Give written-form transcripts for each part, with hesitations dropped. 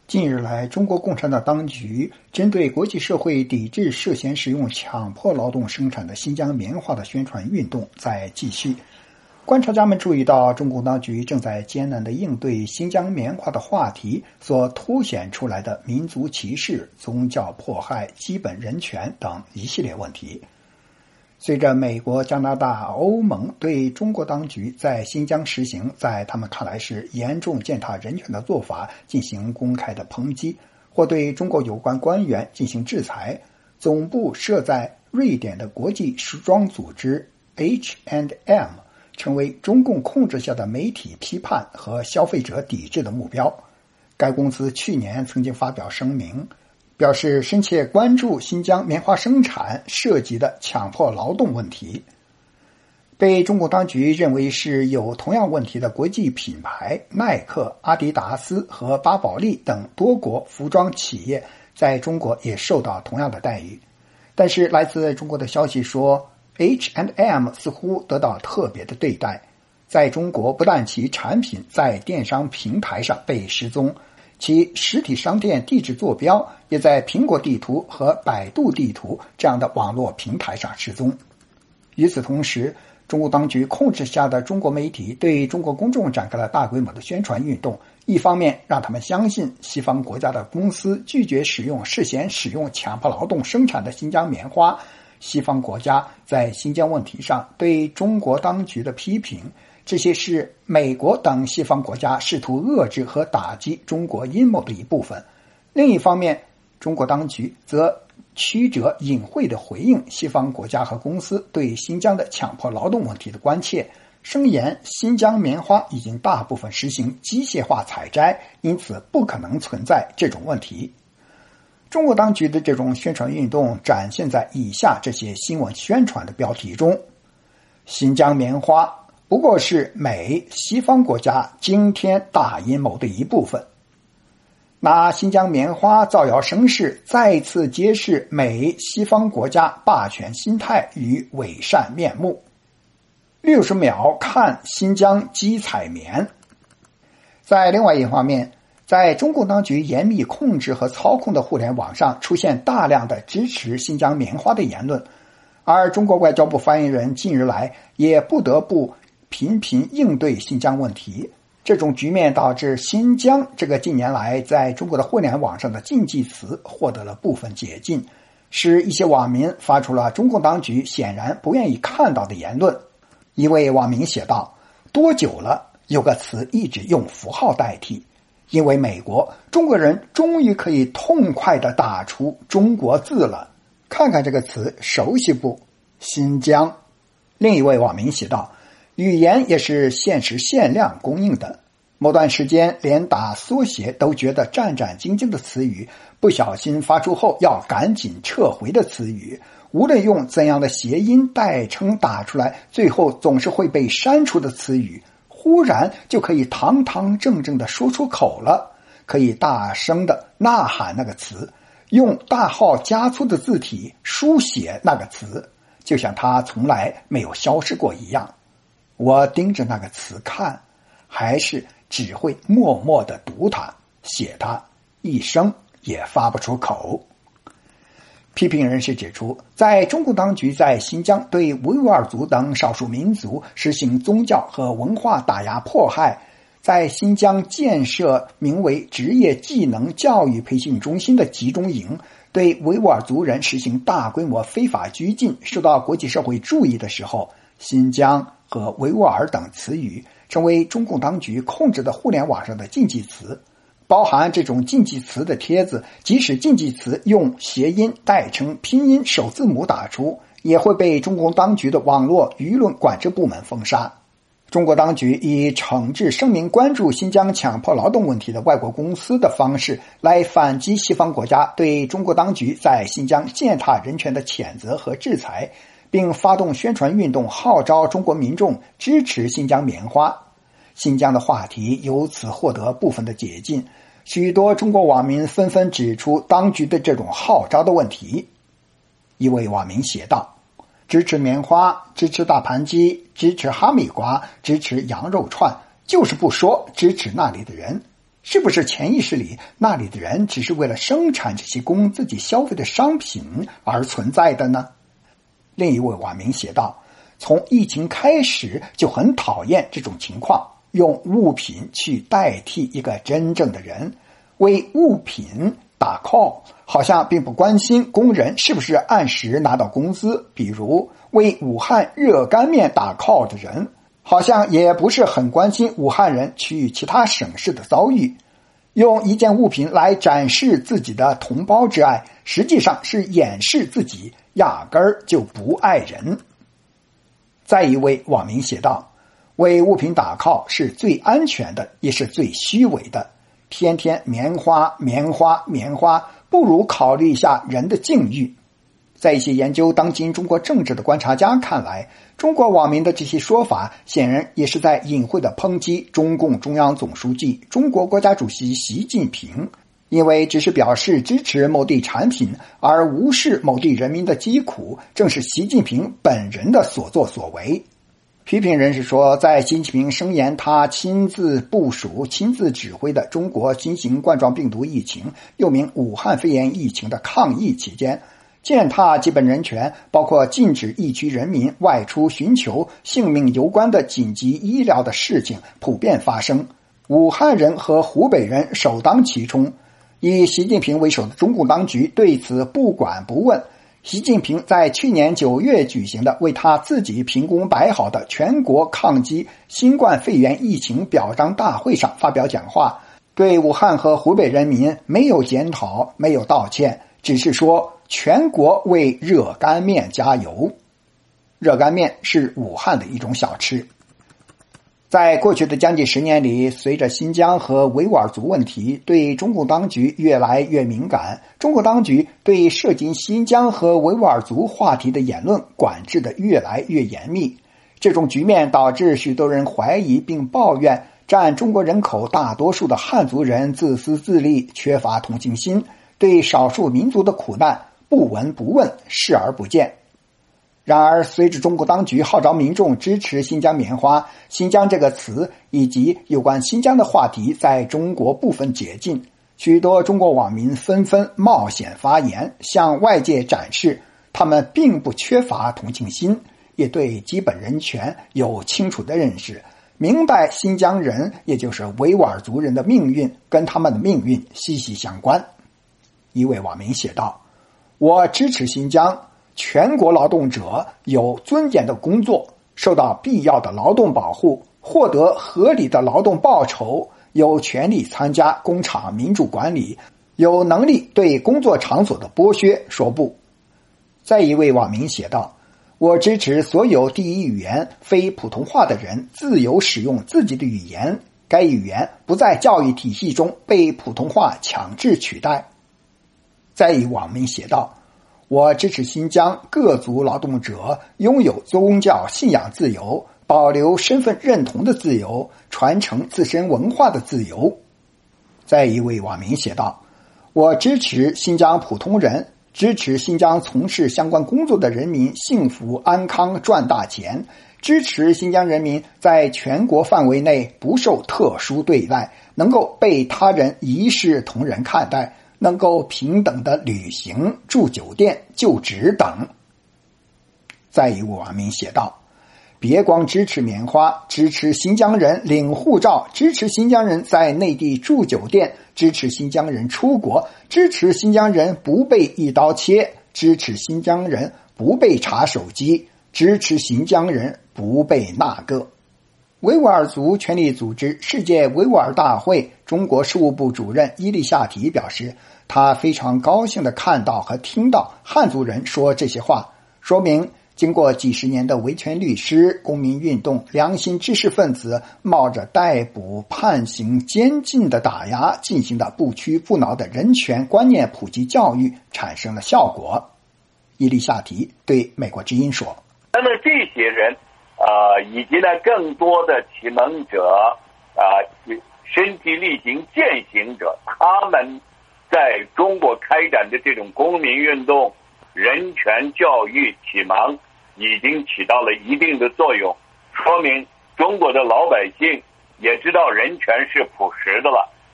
近日来，中国共产党当局针对国际社会抵制涉嫌使用强迫劳动生产的新疆棉花的宣传运动在继续。观察家们注意到，中共当局正在艰难地应对新疆棉花的话题所凸显出来的民族歧视、宗教迫害、基本人权等一系列问题。随着美国、加拿大、欧盟对中国当局在新疆实行在他们看来是严重践踏人权的做法进行公开的抨击，或对中国有关官员进行制裁，总部设在瑞典的国际时装组织 H&M 成为中共控制下的媒体批判和消费者抵制的目标。该公司去年曾经发表声明，表示深切关注新疆棉花生产涉及的强迫劳动问题。被中国当局认为是有同样问题的国际品牌耐克、阿迪达斯和巴宝莉等多国服装企业在中国也受到同样的待遇。但是来自中国的消息说， H&M 似乎得到特别的对待。在中国，不但其产品在电商平台上被失踪，其实体商店地址坐标也在苹果地图和百度地图这样的网络平台上失踪。与此同时，中国当局控制下的中国媒体对中国公众展开了大规模的宣传运动，一方面让他们相信西方国家的公司拒绝涉嫌使用强迫劳动生产的新疆棉花，西方国家在新疆问题上对中国当局的批评，这些是美国等西方国家试图遏制和打击中国阴谋的一部分。另一方面，中国当局则曲折隐晦地回应西方国家和公司对新疆的强迫劳动问题的关切，声言新疆棉花已经大部分实行机械化采摘，因此不可能存在这种问题。中国当局的这种宣传运动展现在以下这些新闻宣传的标题中：新疆棉花不过是美西方国家惊天大阴谋的一部分。拿新疆棉花造谣生事，再次揭示美西方国家霸权心态与伪善面目。60秒看新疆机采棉。在另外一方面，在中共当局严密控制和操控的互联网上出现大量的支持新疆棉花的言论，而中国外交部发言人近日来也不得不频频应对新疆问题。这种局面导致新疆这个近年来在中国的互联网上的禁忌词获得了部分解禁，使一些网民发出了中共当局显然不愿意看到的言论。一位网民写道，多久了有个词一直用符号代替，因为美国中国人终于可以痛快地打出中国字了，看看这个词熟悉不？新疆。另一位网民写道，语言也是限时限量供应的，某段时间连打缩写都觉得战战兢兢的词语，不小心发出后要赶紧撤回的词语，无论用怎样的谐音代称打出来，最后总是会被删除的词语，忽然就可以堂堂正正地说出口了，可以大声地呐喊那个词，用大号加粗的字体书写那个词，就像它从来没有消失过一样。我盯着那个词看，还是只会默默地读它、写它，一声也发不出口。批评人士指出，在中共当局在新疆对维吾尔族等少数民族实行宗教和文化打压迫害，在新疆建设名为职业技能教育培训中心的集中营，对维吾尔族人实行大规模非法拘禁，受到国际社会注意的时候，新疆和维吾尔等词语成为中共当局控制的互联网上的禁忌词。包含这种禁忌词的帖子，即使禁忌词用谐音代称拼音首字母打出，也会被中共当局的网络舆论管制部门封杀。中国当局以惩治声明关注新疆强迫劳动问题的外国公司的方式来反击西方国家对中国当局在新疆践踏人权的谴责和制裁，并发动宣传运动，号召中国民众支持新疆棉花。新疆的话题由此获得部分的解禁，许多中国网民纷纷指出当局的这种号召的问题。一位网民写道，支持棉花，支持大盘鸡，支持哈密瓜，支持羊肉串，就是不说支持那里的人。 是不是潜意识里那里的人只是为了生产这些供自己消费的商品而存在的呢？另一位网民写道，从疫情开始就很讨厌这种情况，用物品去代替一个真正的人，为物品打 call， 好像并不关心工人是不是按时拿到工资，比如为武汉热干面打 call 的人，好像也不是很关心武汉人去其他省市的遭遇。用一件物品来展示自己的同胞之爱，实际上是掩饰自己压根儿就不爱人。再一位网民写道，为物品打 call 是最安全的，也是最虚伪的。天天棉花棉花棉花，不如考虑一下人的境遇。在一些研究当今中国政治的观察家看来，中国网民的这些说法显然也是在隐晦地抨击中共中央总书记、中国国家主席习近平，因为只是表示支持某地产品而无视某地人民的疾苦，正是习近平本人的所作所为。批评人士说，在习近平声言他亲自部署、亲自指挥的中国新型冠状病毒疫情，又名武汉肺炎疫情的抗疫期间，践踏基本人权，包括禁止疫区人民外出寻求性命攸关的紧急医疗的事情普遍发生，武汉人和湖北人首当其冲。以习近平为首的中共当局对此不管不问。习近平在去年9月举行的为他自己评功摆好的全国抗击新冠肺炎疫情表彰大会上发表讲话，对武汉和湖北人民没有检讨，没有道歉，只是说全国为热干面加油。热干面是武汉的一种小吃。在过去的将近10年里，随着新疆和维吾尔族问题对中共当局越来越敏感，中国当局对涉及新疆和维吾尔族话题的言论管制的越来越严密。这种局面导致许多人怀疑并抱怨占中国人口大多数的汉族人自私自利，缺乏同情心，对少数民族的苦难不闻不问，视而不见。然而，随着中国当局号召民众支持新疆棉花，新疆这个词以及有关新疆的话题在中国部分解禁，许多中国网民纷纷冒险发言，向外界展示他们并不缺乏同情心，也对基本人权有清楚的认识，明白新疆人也就是维吾尔族人的命运跟他们的命运息息相关。一位网民写道，我支持新疆，全国劳动者有尊严的工作，受到必要的劳动保护，获得合理的劳动报酬，有权利参加工厂民主管理，有能力对工作场所的剥削说不。再一位网民写道，我支持所有第一语言非普通话的人自由使用自己的语言，该语言不在教育体系中被普通话强制取代。再一网民写道，我支持新疆各族劳动者拥有宗教信仰自由，保留身份认同的自由，传承自身文化的自由。再一位网民写道，我支持新疆普通人，支持新疆从事相关工作的人民幸福安康赚大钱，支持新疆人民在全国范围内不受特殊对待，能够被他人一视同仁看待，能够平等的旅行、住酒店、就职等。再一位网民写道，别光支持棉花，支持新疆人领护照，支持新疆人在内地住酒店，支持新疆人出国，支持新疆人不被一刀切，支持新疆人不被查手机，支持新疆人不被那个。维吾尔族权利组织世界维吾尔大会中国事务部主任伊丽夏提表示，他非常高兴地看到和听到汉族人说这些话，说明经过几十年的维权律师、公民运动、良心知识分子冒着逮捕、判刑、监禁的打压进行的不屈不挠的人权观念普及教育产生了效果。伊丽夏提对美国之音说， 那么这些人以及呢更多的启蒙者身体力行践行者，他们在中国开展的这种公民运动、人权教育启蒙已经起到了一定的作用，说明中国的老百姓也知道人权是朴实的了，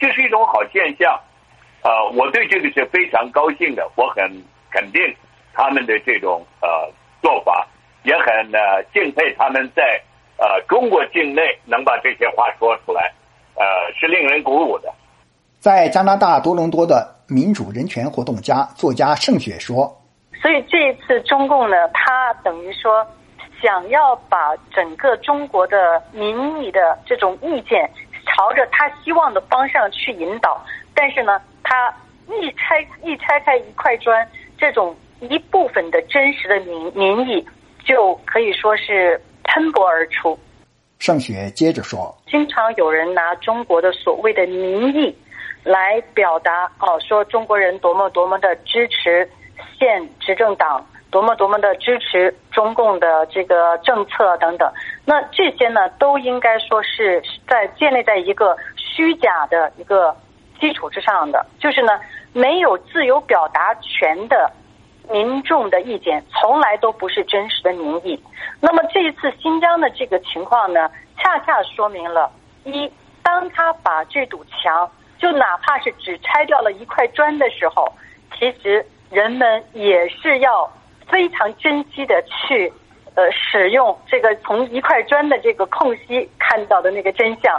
这是一种好现象。我对这个是非常高兴的，我很肯定他们的这种做法，也很敬佩他们在中国境内能把这些话说出来，是令人鼓舞的。 在加拿大多伦多的民主人权活动家作家盛雪说， 所以这一次中共呢，他等于说想要把整个中国的民意的这种意见朝着他希望的方向去引导，但是呢，他一拆开一块砖，这种一部分的真实的民意就可以说是喷薄而出。 盛雪接着说， 经常有人拿中国的所谓的民意来表达说中国人多么多么的支持现执政党，多么多么的支持中共的这个政策等等。那这些呢，都应该说是在建立在一个虚假的一个基础之上的，就是呢，没有自由表达权的民众的意见从来都不是真实的民意。那么这一次新疆的这个情况呢，恰恰说明了当他把这堵墙就哪怕是只拆掉了一块砖的时候，其实人们也是要非常珍惜的去使用这个从一块砖的这个空隙看到的那个真相。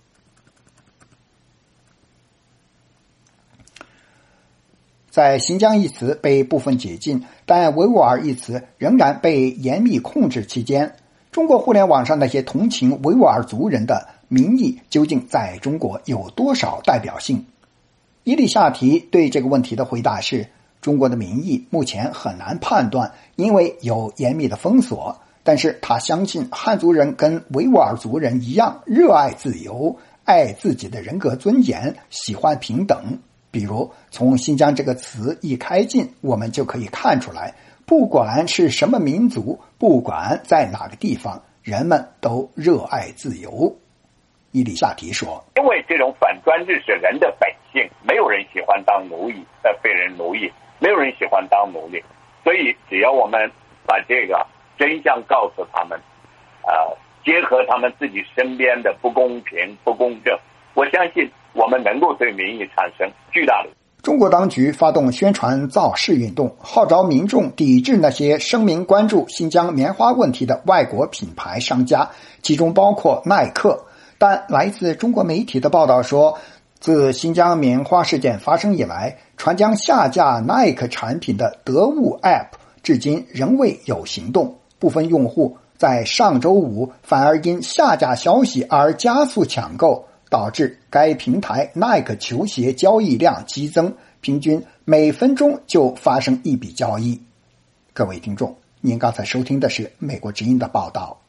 在新疆一词被部分解禁，但维吾尔一词仍然被严密控制期间，中国互联网上那些同情维吾尔族人的民意究竟在中国有多少代表性？伊丽夏提对这个问题的回答是，中国的民意目前很难判断，因为有严密的封锁，但是他相信汉族人跟维吾尔族人一样热爱自由，爱自己的人格尊严，喜欢平等。比如从新疆这个词一开禁，我们就可以看出来，不管是什么民族，不管在哪个地方，人们都热爱自由。伊丽夏提说， 因为这种反专制是人的本性，没有人喜欢当奴役，被人奴役，没有人喜欢当奴隶，所以只要我们把这个真相告诉他们，结合他们自己身边的不公平、不公正，我相信我们能够对民意产生巨大的。 中国当局发动宣传造势运动，号召民众抵制那些声明关注新疆棉花问题的外国品牌商家，其中包括耐克。但来自中国媒体的报道说，自新疆棉花事件发生以来，传将下架耐克产品的得物 App 至今仍未有行动，部分用户在上周五反而因下架消息而加速抢购，导致该平台耐克球鞋交易量激增，平均每分钟就发生一笔交易。各位听众，您刚才收听的是美国之音的报道。